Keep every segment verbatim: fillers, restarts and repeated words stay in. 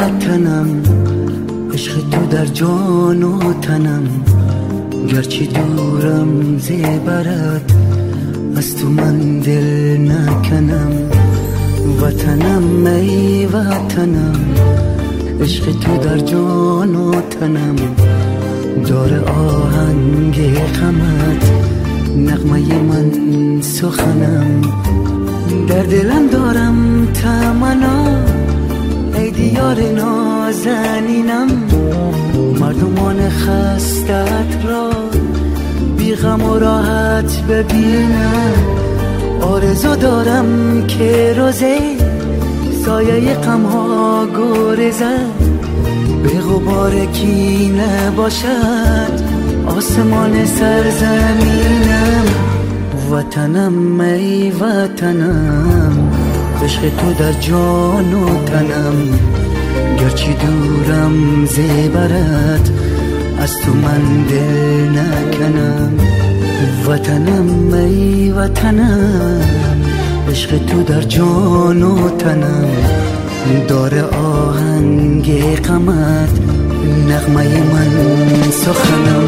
وطنم، عشق تو در جان و تنم، گرچه دورم زیبرد از تو من دل نکنم. وطنم ای وطنم، عشق تو در جان و تنم، داره آهنگ غمت نغمه من سخنم. در دلم دارم تمنا ای دیار نازنینم، مردمان خستت را بی غم و راحت ببینم. آرزو دارم که روزه سایه غم ها گریزد، به غبار کی نباشد آسمان سرزمینم. وطنم ای وطنم، عشق تو در جان و تنم، گرچه دورم زیبرد از تو من دل نکنم. وطنم ای وطنم، عشق تو در جان و تنم، داره آهنگ غمت نغمه من سخنم.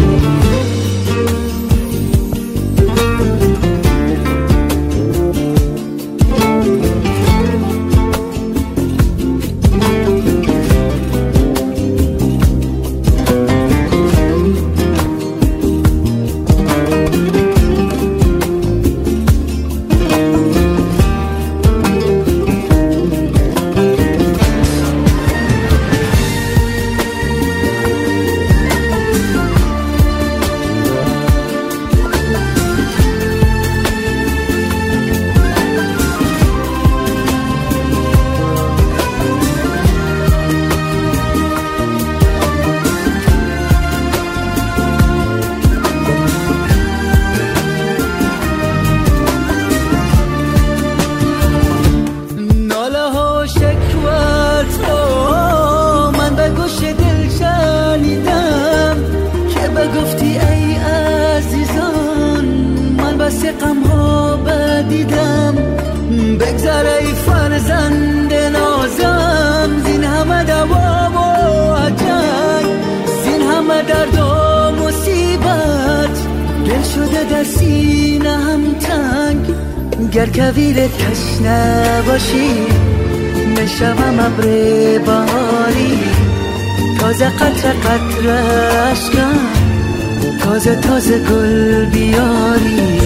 گفتی ای عزیزان من بس غم ها بدیدم، بگذر ای فرزند نازم زین همه دوام و جنگ، زین همه درد و مصیبت دل شده در سینه هم تنگ. گر کویر کش نباشی نشوم ابر بهاری، تازه قطره قطره اشکم تازه تازه گل بیاری.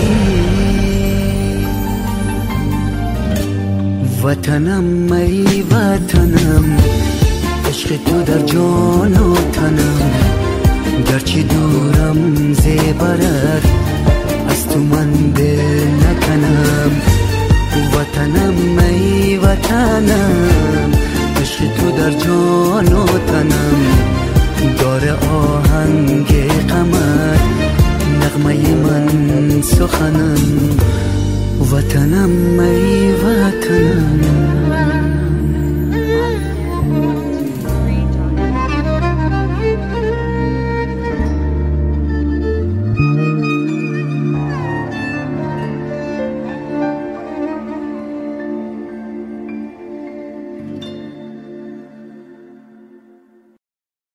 وطنم ای وطنم، عشق تو در جان و تنم، گرچه دورم زیبرد از تو من دل نکنم. وطنم ای وطنم، عشق تو در جان و تنم، داره آهنگ غمت نغمه من سخنم. وطنم ای وطنم.